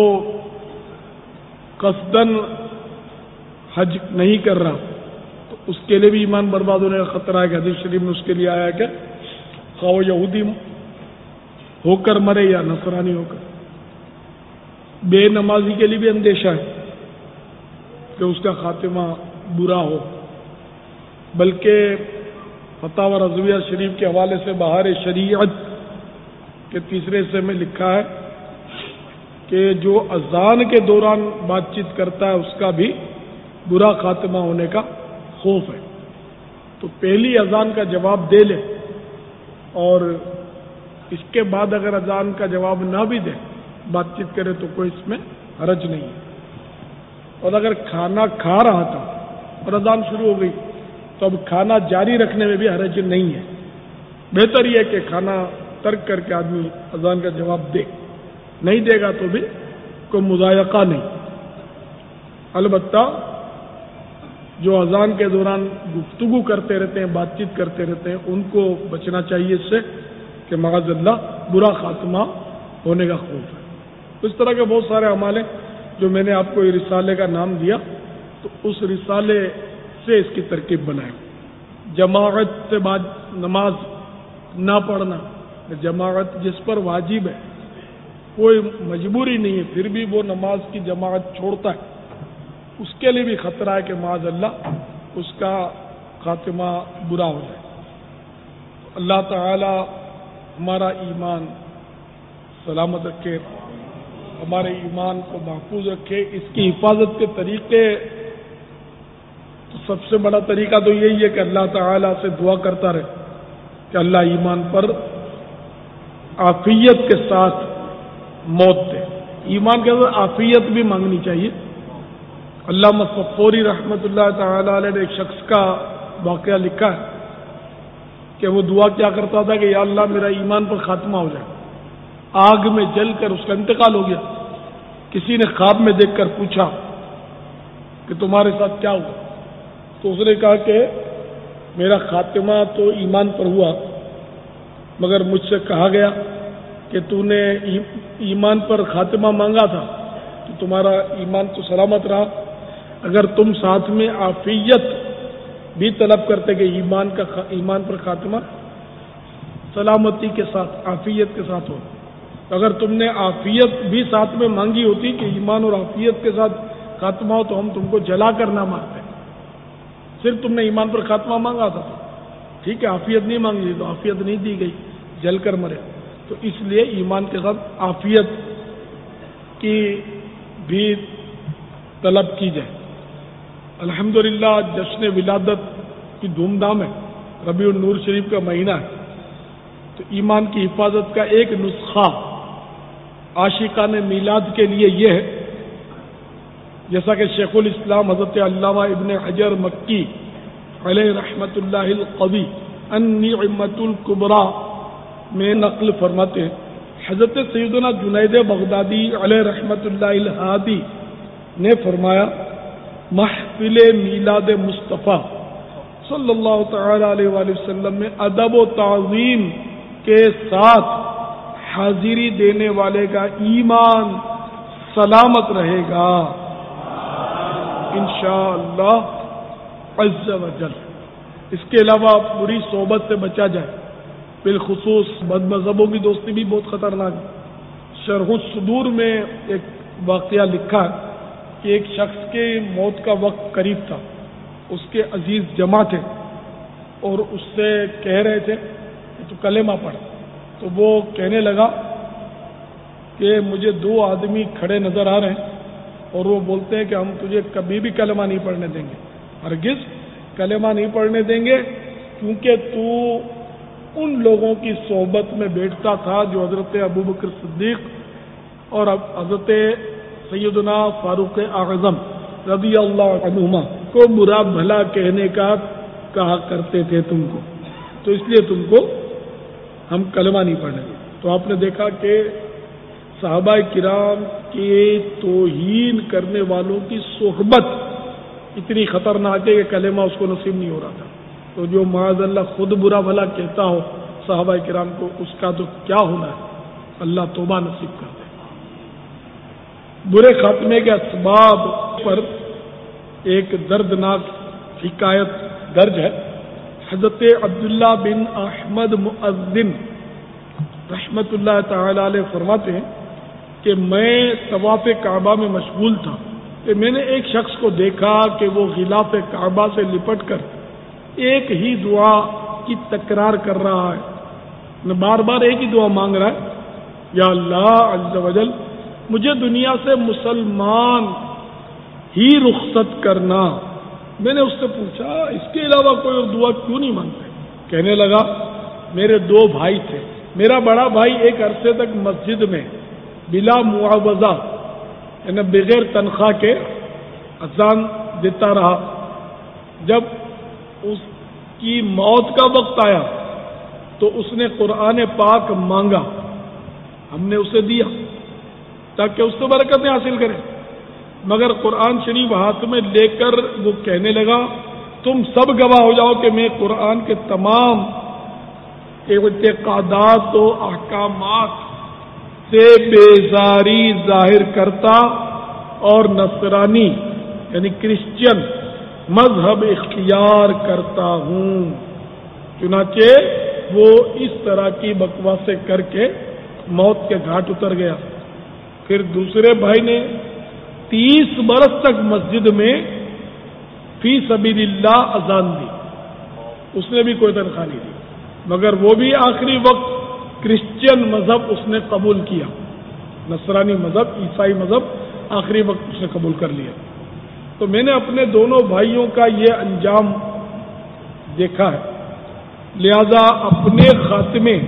Speaker 3: قصدن حج نہیں کر رہا تو اس کے لیے بھی ایمان برباد ہونے کا خطرہ ہے. کہ حدیث شریف میں اس کے لیے آیا کہ خواہ وہ یہودی ہو کر مرے یا نصرانی ہو کر. بے نمازی کے لیے بھی اندیشہ ہے کہ اس کا خاتمہ برا ہو. بلکہ فتاوی رضویہ شریف کے حوالے سے بہار شریعت کے تیسرے حصے میں لکھا ہے کہ جو اذان کے دوران بات چیت کرتا ہے اس کا بھی برا خاتمہ ہونے کا خوف ہے. تو پہلی اذان کا جواب دے لے اور اس کے بعد اگر اذان کا جواب نہ بھی دے بات چیت کرے تو کوئی اس میں حرج نہیں ہے. اور اگر کھانا کھا رہا تھا اور اذان شروع ہو گئی تو اب کھانا جاری رکھنے میں بھی حرج نہیں ہے. بہتر یہ کہ کھانا ترک کر کے آدمی اذان کا جواب دے. نہیں دے گا تو بھی کوئی مضائقہ نہیں. البتہ جو اذان کے دوران گفتگو کرتے رہتے ہیں بات چیت کرتے رہتے ہیں ان کو بچنا چاہیے اس سے کہ معاذ اللہ برا خاتمہ ہونے کا خوف ہے. اس طرح کے بہت سارے اعمال ہیں جو میں نے آپ کو یہ رسالے کا نام دیا تو اس رسالے سے اس کی ترکیب بنائے. جماعت سے بعد نماز نہ پڑھنا، جماعت جس پر واجب ہے کوئی مجبوری نہیں ہے پھر بھی وہ نماز کی جماعت چھوڑتا ہے اس کے لیے بھی خطرہ ہے کہ معاذ اللہ اس کا خاتمہ برا ہو جائے. اللہ تعالی ہمارا ایمان سلامت رکھے، ہمارے ایمان کو محفوظ رکھے. اس کی حفاظت کے طریقے تو سب سے بڑا طریقہ تو یہی ہے کہ اللہ تعالی سے دعا کرتا رہے کہ اللہ ایمان پر عافیت کے ساتھ موت دے. ایمان کے اندر عافیت بھی مانگنی چاہیے. علامہ صفوری رحمۃ اللہ تعالی علیہ نے ایک شخص کا واقعہ لکھا ہے کہ وہ دعا کیا کرتا تھا کہ یا اللہ میرا ایمان پر خاتمہ ہو جائے. آگ میں جل کر اس کا انتقال ہو گیا. کسی نے خواب میں دیکھ کر پوچھا کہ تمہارے ساتھ کیا ہوا؟ تو اس نے کہا کہ میرا خاتمہ تو ایمان پر ہوا مگر مجھ سے کہا گیا کہ تو نے ایمان پر خاتمہ مانگا تھا تو تمہارا ایمان تو سلامت رہا. اگر تم ساتھ میں عافیت بھی طلب کرتے کہ ایمان کا ایمان پر خاتمہ سلامتی کے ساتھ عافیت کے ساتھ ہو، اگر تم نے عافیت بھی ساتھ میں مانگی ہوتی کہ ایمان اور عافیت کے ساتھ خاتمہ ہو تو ہم تم کو جلا کر نہ مارتے. صرف تم نے ایمان پر خاتمہ مانگا تھا ٹھیک ہے، عافیت نہیں مانگی تو عافیت نہیں دی گئی، جل کر مرے. تو اس لیے ایمان کے ساتھ عافیت کی بھی طلب کی جائے. الحمدللہ جشن ولادت کی دھوم دھام ہے، ربیع النور شریف کا مہینہ ہے. تو ایمان کی حفاظت کا ایک نسخہ عاشقان میلاد کے لیے یہ ہے جیسا کہ شیخ الاسلام حضرت علامہ ابن حجر مکی علیہ رحمۃ اللہ القوی النعمۃ الکبریٰ میں نقل فرماتے ہیں. حضرت سیدنا جنید بغدادی علیہ رحمۃ اللہ الہادی نے فرمایا محفل میلاد مصطفیٰ صلی اللہ تعالی علیہ وآلہ وسلم میں ادب و تعظیم کے ساتھ حاضری دینے والے کا ایمان سلامت رہے گا انشاءاللہ عز و جل. اس کے علاوہ بری صحبت سے بچا جائے، بالخصوص بد مذہبوں کی دوستی بھی بہت خطرناک ہے. شرح الصدور میں ایک واقعہ لکھا ہے کہ ایک شخص کے موت کا وقت قریب تھا، اس کے عزیز جمع تھے اور اس سے کہہ رہے تھے کہ تو کلمہ پڑھ. تو وہ کہنے لگا کہ مجھے دو آدمی کھڑے نظر آ رہے ہیں اور وہ بولتے ہیں کہ ہم تجھے کبھی بھی کلمہ نہیں پڑھنے دیں گے، ہرگز کلمہ نہیں پڑھنے دیں گے کیونکہ تو ان لوگوں کی صحبت میں بیٹھتا تھا جو حضرت ابوبکر صدیق اور حضرت سیدنا فاروق اعظم رضی اللہ عنہما کو برا بھلا کہنے کا کہا کرتے تھے تم کو، تو اس لیے تم کو ہم کلمہ نہیں پڑھنے دیں. تو آپ نے دیکھا کہ صحابہ کرام کے توہین کرنے والوں کی صحبت اتنی خطرناک ہے کہ کلمہ اس کو نصیب نہیں ہو رہا تھا. تو جو معاذ اللہ خود برا بھلا کہتا ہو صحابہ کرام کو، اس کا تو کیا ہونا ہے. اللہ توبہ نصیب کر دے. برے خاتمے کے اسباب پر ایک دردناک حکایت درج ہے. حضرت عبداللہ بن احمد مؤذن رحمت اللہ تعالی علیہ فرماتے ہیں کہ میں طواف کعبہ میں مشغول تھا کہ میں نے ایک شخص کو دیکھا کہ وہ غلاف کعبہ سے لپٹ کر ایک ہی دعا کی تکرار کر رہا ہے، بار بار ایک ہی دعا مانگ رہا ہے، یا اللہ عز و جل مجھے دنیا سے مسلمان ہی رخصت کرنا۔ میں نے اس سے پوچھا اس کے علاوہ کوئی اور دعا کیوں نہیں مانگتے؟ کہنے لگا میرے دو بھائی تھے، میرا بڑا بھائی ایک عرصے تک مسجد میں بلا معاوضہ یعنی بغیر تنخواہ کے اذان دیتا رہا، جب اس کی موت کا وقت آیا تو اس نے قرآن پاک مانگا، ہم نے اسے دیا تاکہ اس سے برکتیں حاصل کریں، مگر قرآن شریف ہاتھ میں لے کر وہ کہنے لگا تم سب گواہ ہو جاؤ کہ میں قرآن کے تمام اعتقادات و احکامات سے بیزاری ظاہر کرتا اور نصرانی یعنی کرسچن مذہب اختیار کرتا ہوں۔ چنانچہ وہ اس طرح کی بکواسیں کر کے موت کے گھاٹ اتر گیا۔ پھر دوسرے بھائی نے تیس برس تک مسجد میں فی سبیل اللہ اذان دی، اس نے بھی کوئی تنخواہ نہیں دی، مگر وہ بھی آخری وقت کرسچین مذہب اس نے قبول کیا، نصرانی مذہب، عیسائی مذہب آخری وقت اس نے قبول کر لیا۔ تو میں نے اپنے دونوں بھائیوں کا یہ انجام دیکھا ہے، لہذا اپنے خاتمے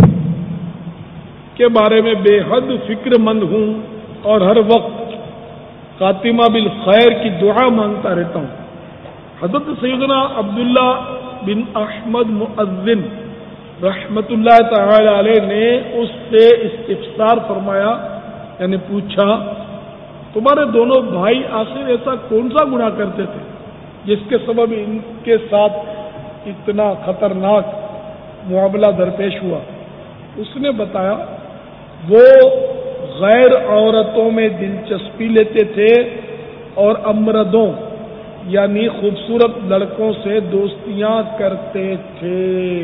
Speaker 3: کے بارے میں بے حد فکر مند ہوں اور ہر وقت خاتمہ بالخیر کی دعا مانگتا رہتا ہوں۔ حضرت سیدنا عبداللہ بن احمد مؤذن رحمت اللہ تعالی علیہ نے اس سے استفسار فرمایا، یعنی پوچھا تمہارے دونوں بھائی آخر ایسا کون سا گناہ کرتے تھے جس کے سبب ان کے ساتھ اتنا خطرناک معاملہ درپیش ہوا؟ اس نے بتایا وہ غیر عورتوں میں دلچسپی لیتے تھے اور امردوں یعنی خوبصورت لڑکوں سے دوستیاں کرتے تھے۔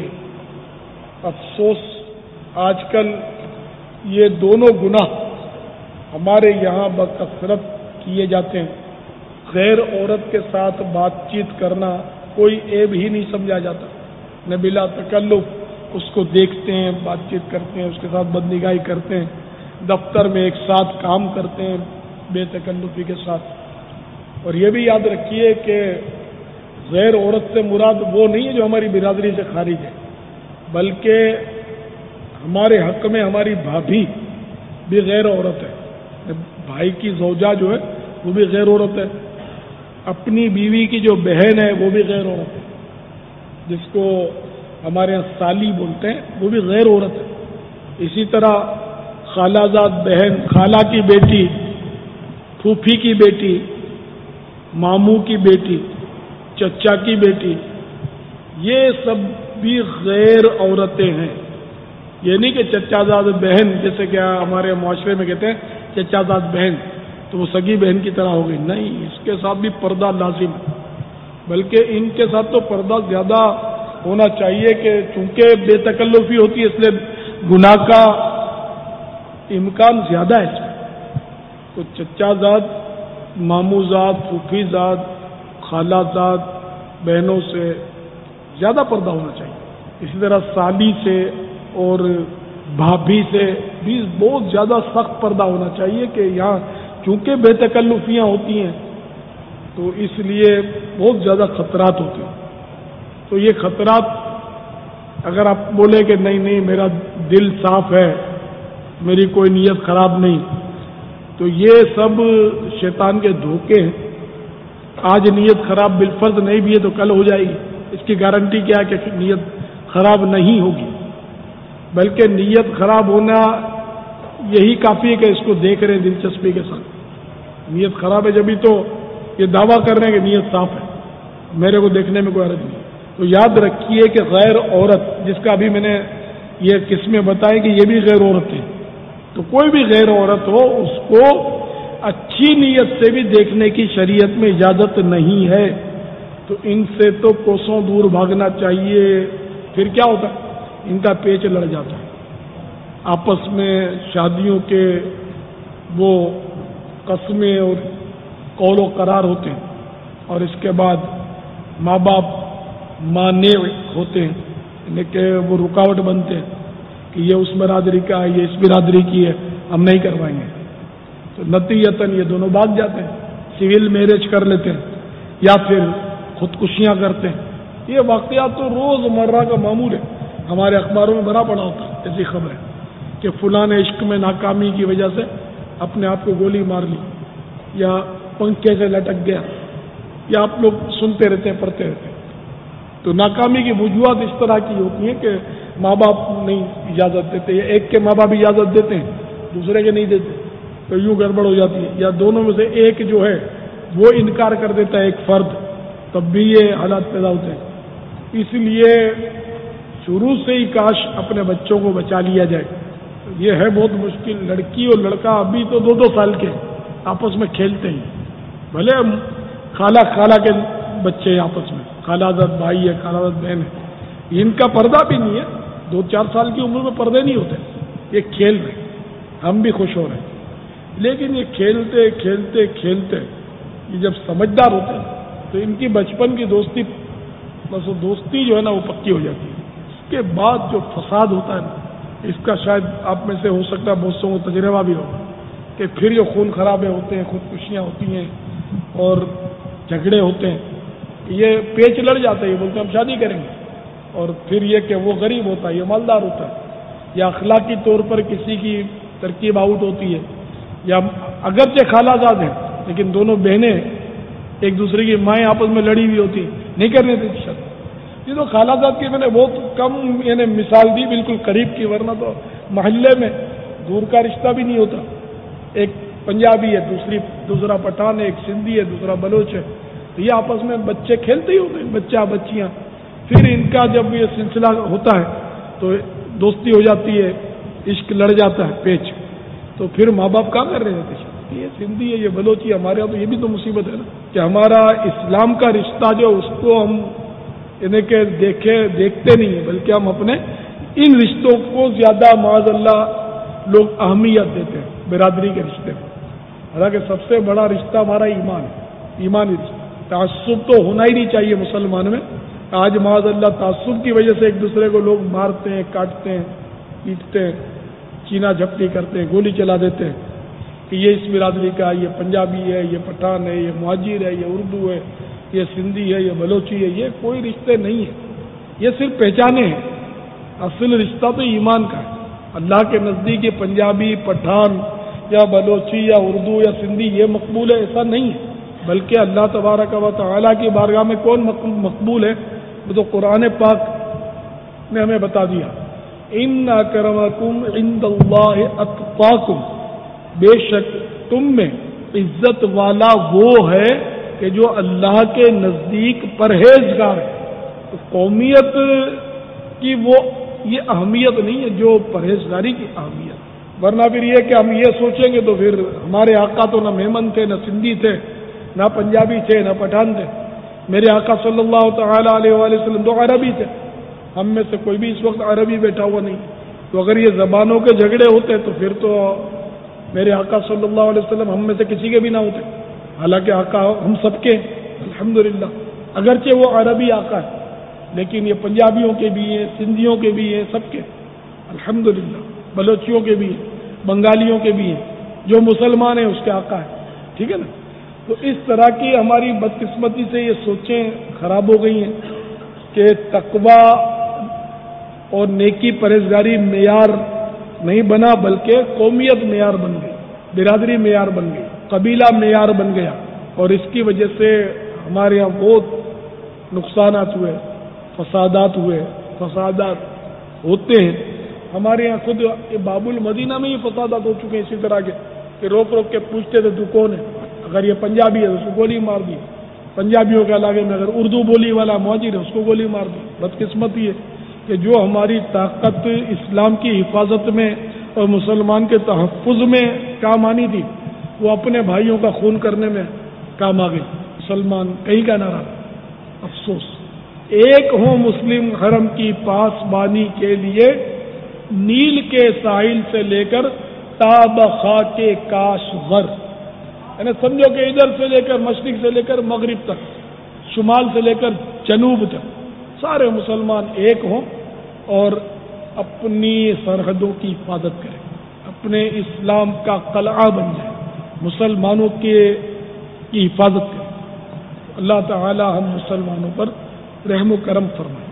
Speaker 3: افسوس آج کل یہ دونوں گناہ ہمارے یہاں بکثرت کیے جاتے ہیں۔ غیر عورت کے ساتھ بات چیت کرنا کوئی عیب ہی نہیں سمجھا جاتا، نہ بلا تکلف اس کو دیکھتے ہیں، بات چیت کرتے ہیں، اس کے ساتھ بدنگاہی کرتے ہیں، دفتر میں ایک ساتھ کام کرتے ہیں بے تکلفی کے ساتھ۔ اور یہ بھی یاد رکھیے کہ غیر عورت سے مراد وہ نہیں ہے جو ہماری برادری سے خارج ہے، بلکہ ہمارے حق میں ہماری بھابھی بھی غیر عورت ہے، بھائی کی زوجہ جو ہے وہ بھی غیر عورت ہے، اپنی بیوی کی جو بہن ہے وہ بھی غیر عورت ہے، جس کو ہمارے یہاں سالی بولتے ہیں وہ بھی غیر عورت ہے۔ اسی طرح خالہ زاد بہن، خالہ کی بیٹی، پھوپھی کی بیٹی، ماموں کی بیٹی، چچا کی بیٹی، یہ سب بھی غیر عورتیں ہیں۔ یہ نہیں کہ چچا زاد بہن جیسے کہ ہمارے معاشرے میں کہتے ہیں چچا زاد بہن تو وہ سگی بہن کی طرح ہو گئی، نہیں، اس کے ساتھ بھی پردہ لازم ہے، بلکہ ان کے ساتھ تو پردہ زیادہ ہونا چاہیے کہ چونکہ بے تکلفی ہوتی ہے اس لیے گناہ کا امکان زیادہ ہے اس میں۔ تو چچا زاد، ماموں زاد، پھوپھی زاد، خالہ زاد بہنوں سے زیادہ پردہ ہونا چاہیے۔ اسی طرح سالی سے اور بھابھی سے بھی بہت زیادہ سخت پردہ ہونا چاہیے کہ یہاں چونکہ بے تکلفیاں ہوتی ہیں تو اس لیے بہت زیادہ خطرات ہوتے ہیں۔ تو یہ خطرات اگر آپ بولیں کہ نہیں نہیں میرا دل صاف ہے، میری کوئی نیت خراب نہیں، تو یہ سب شیطان کے دھوکے ہیں۔ آج نیت خراب بالفرض نہیں بھی ہے تو کل ہو جائے گی، اس کی گارنٹی کیا ہے کہ نیت خراب نہیں ہوگی، بلکہ نیت خراب ہونا یہی کافی ہے کہ اس کو دیکھ رہے ہیں دلچسپی کے ساتھ۔ نیت خراب ہے جبھی تو یہ دعویٰ کر رہے ہیں کہ نیت صاف ہے، میرے کو دیکھنے میں کوئی حرج نہیں۔ تو یاد رکھیے کہ غیر عورت جس کا ابھی میں نے یہ قسمیں بتائی کہ یہ بھی غیر عورت ہے، تو کوئی بھی غیر عورت ہو اس کو اچھی نیت سے بھی دیکھنے کی شریعت میں اجازت نہیں ہے، تو ان سے تو کوسوں دور بھاگنا چاہیے۔ پھر کیا ہوتا ہے؟ ان کا پیچ لڑ جاتا ہے، آپس میں شادیوں کے وہ قسمیں اور قول و قرار ہوتے ہیں، اور اس کے بعد ماں باپ مانع ہوتے ہیں، یعنی کہ وہ رکاوٹ بنتے ہیں کہ یہ اس برادری کا ہے، یہ اس برادری کی ہے، ہم نہیں کروائیں گے۔ تو نتیجتاً یہ دونوں بھاگ جاتے ہیں، سول میرج کر لیتے ہیں یا پھر خودکشیاں کرتے ہیں. یہ واقعات تو روز مرہ کا معمول ہے، ہمارے اخباروں میں بھرا پڑا ہوتا ہے ایسی خبریں کہ فلاں نے عشق میں ناکامی کی وجہ سے اپنے آپ کو گولی مار لی یا پنکھے سے لٹک گیا، یا آپ لوگ سنتے رہتے ہیں پڑھتے رہتے ہیں. تو ناکامی کی وجوہات اس طرح کی ہوتی ہیں کہ ماں باپ نہیں اجازت دیتے، یا ایک کے ماں باپ اجازت دیتے ہیں دوسرے کے نہیں دیتے، تو یوں گڑبڑ ہو جاتی ہے. یا دونوں میں سے ایک جو ہے وہ انکار کر دیتا ہے ایک فرد، تب بھی یہ حالات پیدا ہوتے ہیں. اس لیے شروع سے ہی کاش اپنے بچوں کو بچا لیا جائے. یہ ہے بہت مشکل. لڑکی اور لڑکا ابھی تو دو دو سال کے آپس میں کھیلتے ہیں، بھلے خالہ خالہ کے بچے آپس میں، خالہ زاد بھائی ہے، خالہ زاد بہن ہے، ان کا پردہ بھی نہیں ہے. دو چار سال کی عمر میں پردے نہیں ہوتے، یہ کھیل رہے، ہم بھی خوش ہو رہے ہیں. لیکن یہ کھیلتے کھیلتے کھیلتے یہ جب سمجھدار ہوتے ہیں تو ان کی بچپن کی دوستی، بس وہ دوستی جو ہے نا وہ پکی ہو جاتی ہے. اس کے بعد جو فساد ہوتا ہے نا، اس کا شاید آپ میں سے ہو سکتا ہے بہت سو کو تجربہ بھی ہوگا کہ پھر جو خون خرابے ہوتے ہیں، خودکشیاں ہوتی ہیں اور جھگڑے ہوتے ہیں، یہ پیچ لڑ جاتا ہے. یہ بولتے ہیں ہم شادی کریں گے، اور پھر یہ کہ وہ غریب ہوتا ہے، یہ مالدار ہوتا ہے، یا اخلاقی طور پر کسی کی ترکیب آؤٹ ہوتی ہے، یا اگرچہ خالہ زاد ہیں لیکن دونوں بہنیں ایک دوسرے کی مائیں آپس میں لڑی ہوئی ہوتی، نہیں کرنے دیتی شادی. یہ تو خالہ زاد کی میں نے بہت کم یعنی مثال دی بالکل قریب کی، ورنہ تو محلے میں دور کا رشتہ بھی نہیں ہوتا. ایک پنجابی ہے، دوسری دوسرا پٹھان ہے، ایک سندھی ہے، دوسرا بلوچ ہے، تو یہ آپس میں بچے کھیلتے ہی ہوتے ہیں، بچہ بچیاں. پھر ان کا جب یہ سلسلہ ہوتا ہے تو دوستی ہو جاتی ہے، عشق لڑ جاتا ہے پیچ، تو پھر ماں باپ کہاں کر رہے تھے؟ یہ سندھی ہے، یہ بلوچی، ہمارے یہاں تو یہ بھی تو مصیبت ہے نا کہ ہمارا اسلام کا رشتہ جو اس کو ہم انہیں کہ دیکھے دیکھتے نہیں ہیں، بلکہ ہم اپنے ان رشتوں کو زیادہ معاذ اللہ لوگ اہمیت دیتے ہیں برادری کے رشتے میں. حالانکہ سب سے بڑا رشتہ ہمارا ایمان ہے، ایمانی رشتہ. تعصب تو ہونا ہی نہیں چاہیے مسلمان میں. آج معاذ اللہ تعصب کی وجہ سے ایک دوسرے کو لوگ مارتے ہیں، کاٹتے ہیں، پیٹتے ہیں، چینا جھپٹی کرتے ہیں، گولی چلا دیتے ہیں کہ یہ اس برادری کا، یہ پنجابی ہے، یہ پٹھان ہے، یہ مہاجر ہے، یہ اردو ہے، یہ سندھی ہے، یہ بلوچی ہے. یہ کوئی رشتے نہیں ہے، یہ صرف پہچانے ہیں. اصل رشتہ تو ایمان کا ہے. اللہ کے نزدیک یہ پنجابی، پٹھان یا بلوچی یا اردو یا سندھی یہ مقبول ہے ایسا نہیں ہے، بلکہ اللہ تبارک و تعالیٰ کی بارگاہ میں کون مقبول ہے؟ وہ تو قرآن پاک نے ہمیں بتا دیا، ان اکرمکم عند اللہ اتقاکم، بے شک تم میں عزت والا وہ ہے کہ جو اللہ کے نزدیک پرہیزگار ہے. تو قومیت کی وہ یہ اہمیت نہیں ہے جو پرہیزگاری کی اہمیت. ورنہ پھر یہ کہ ہم یہ سوچیں گے تو پھر ہمارے آقا تو نہ میمن تھے، نہ سندھی تھے، نہ پنجابی تھے، نہ پٹھان تھے. میرے آقا صلی اللہ تعالی علیہ وآلہ وسلم تو عربی تھے. ہم میں سے کوئی بھی اس وقت عربی بیٹھا ہوا نہیں. تو اگر یہ زبانوں کے جھگڑے ہوتے تو پھر تو میرے آقا صلی اللہ علیہ وسلم ہم میں سے کسی کے بھی نہ ہوتے. حالانکہ آقا ہم سب کے الحمدللہ، اگرچہ وہ عربی آقا ہے لیکن یہ پنجابیوں کے بھی ہیں، سندھیوں کے بھی ہیں، سب کے الحمدللہ، بلوچیوں کے بھی ہیں، بنگالیوں کے بھی ہیں. جو مسلمان ہیں اس کے آقا ہے. ٹھیک ہے نا؟ تو اس طرح کی ہماری بدقسمتی سے یہ سوچیں خراب ہو گئی ہیں کہ تقویٰ اور نیکی پرہیزگاری معیار نہیں بنا، بلکہ قومیت معیار بن گئی، برادری معیار بن گئی، قبیلہ معیار بن گیا. اور اس کی وجہ سے ہمارے یہاں بہت نقصانات ہوئے، فسادات ہوئے، فسادات ہوتے ہیں. ہمارے یہاں خود باب المدینہ میں ہی فسادات ہو چکے ہیں اسی طرح کے کہ روک روک کے پوچھتے تھے تو کون ہے، اگر یہ پنجابی ہے تو اس کو گولی مار دی. پنجابیوں کے علاقے میں اگر اردو بولی والا مہاجر ہے اس کو گولی مار دی. بدقسمتی ہے کہ جو ہماری طاقت اسلام کی حفاظت میں اور مسلمان کے تحفظ میں کام آنی تھی وہ اپنے بھائیوں کا خون کرنے میں کام آ گئی. مسلمان کہیں کا نہ رہا. افسوس. ایک ہوں مسلم حرم کی پاسبانی کے لیے نیل کے ساحل سے لے کر تابخا کے کاشغر، یعنی سمجھو کہ ادھر سے لے کر مشرق سے لے کر مغرب تک، شمال سے لے کر جنوب تک سارے مسلمان ایک ہوں اور اپنی سرحدوں کی حفاظت کریں، اپنے اسلام کا قلعہ بن جائے. مسلمانوں کے کی حفاظت کرے. اللہ تعالی ہم مسلمانوں پر رحم و کرم فرمائے.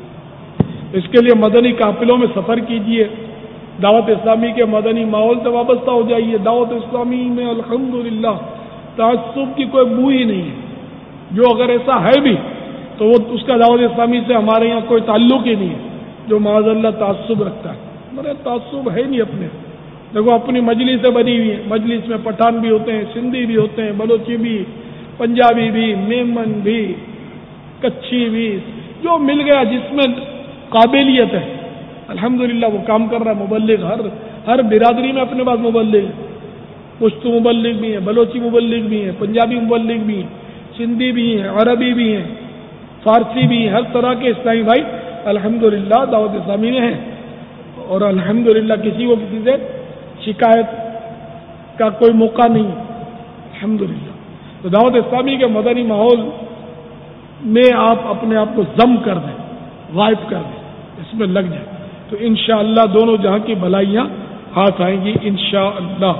Speaker 3: اس کے لیے مدنی قافلوں میں سفر کیجیے، دعوت اسلامی کے مدنی ماحول سے وابستہ ہو جائیے. دعوت اسلامی میں الحمدللہ تعصب کی کوئی بو ہی نہیں ہے. جو اگر ایسا ہے بھی تو وہ اس کا دعوت اسلامی سے ہمارے یہاں کوئی تعلق ہی نہیں ہے جو معاذ اللہ تعصب رکھتا ہے. ہمارے تعصب ہے نہیں اپنے. دیکھو اپنی مجلسیں بنی ہوئی ہیں، مجلس میں پٹھان بھی ہوتے ہیں، سندھی بھی ہوتے ہیں، بلوچی بھی، پنجابی بھی، میمن بھی، کچھی بھی، جو مل گیا جس میں قابلیت ہے الحمدللہ وہ کام کر رہا ہے. مبلغ ہر ہر برادری میں اپنے پاس مبلغ ہے. پشتو مبلغ بھی ہیں، بلوچی مبلغ بھی ہیں، پنجابی مبلغ بھی ہیں، سندھی بھی ہیں، عربی بھی ہیں، فارسی بھی ہیں. ہر طرح کے اسلامی بھائی الحمدللہ دعوت اسلامی میں ہیں. اور الحمدللہ کسی کو کسی سے شکایت کا کوئی موقع نہیں الحمدللہ. تو دعوت اسلامی کے مدنی ماحول میں آپ اپنے آپ کو ضم کر دیں، غائب کر دیں، اس میں لگ جائیں تو انشاءاللہ دونوں جہاں کی بھلائیاں ہاتھ آئیں گی انشاءاللہ.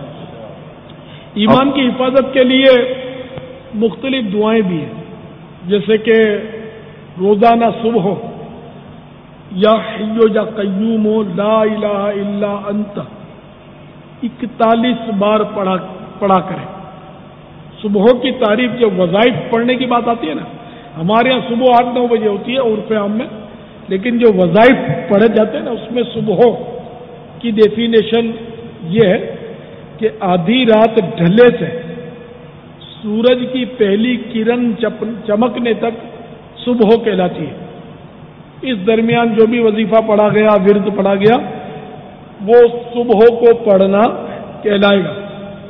Speaker 3: ایمان کی حفاظت کے لیے مختلف دعائیں بھی ہیں، جیسے کہ روزانہ صبح ہو یا حیو یا قیوم ہو لا الہ الا انت اکتالیس بار پڑھا پڑھا کریں. صبح کی تعریف جب وظائف پڑھنے کی بات آتی ہے نا، ہمارے یہاں صبح آٹھ نو بجے ہوتی ہے عرف عام میں، لیکن جو وظائف پڑھے جاتے ہیں نا اس میں صبح کی ڈیفینیشن یہ ہے کہ آدھی رات ڈھلے سے سورج کی پہلی کرن چمکنے تک صبح کہلاتی ہے. اس درمیان جو بھی وظیفہ پڑھا گیا، ورد پڑھا گیا، وہ صبح کو پڑھنا کہلائے گا.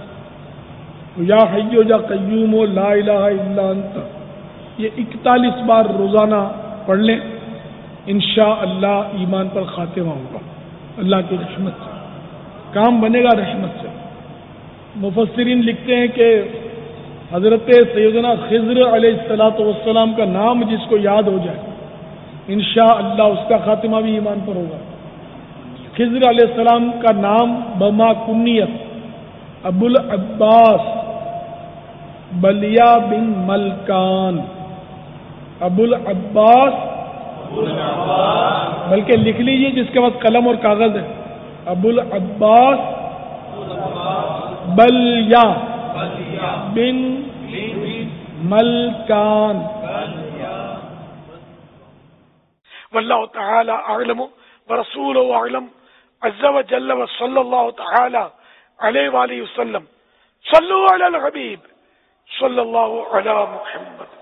Speaker 3: یا حیو یا قیوم لا الہ الا انت یہ اکتالیس بار روزانہ پڑھ لیں، انشاءاللہ ایمان پر خاتمہ ہوگا اللہ کی رحمت سے. کام بنے گا رحمت سے. مفسرین لکھتے ہیں کہ حضرت سیدنا خضر علیہ الصلاۃ والسلام کا نام جس کو یاد ہو جائے انشاءاللہ اس کا خاتمہ بھی ایمان پر ہوگا. خضر علیہ السلام کا نام بما کنیت ابو العباس بلیا بن ملکان، ابو العباس، بلکہ لکھ لیجیے جس کے بعد قلم اور کاغذ ہے، ابو العباس بلیا بن ملکان.
Speaker 2: واللہ تعالی اعلم ورسولہ اعلم عز وجل وصلی اللہ تعالی علیہ وآلہ وسلم. صلوا علی الحبیب صلی اللہ علی محمد.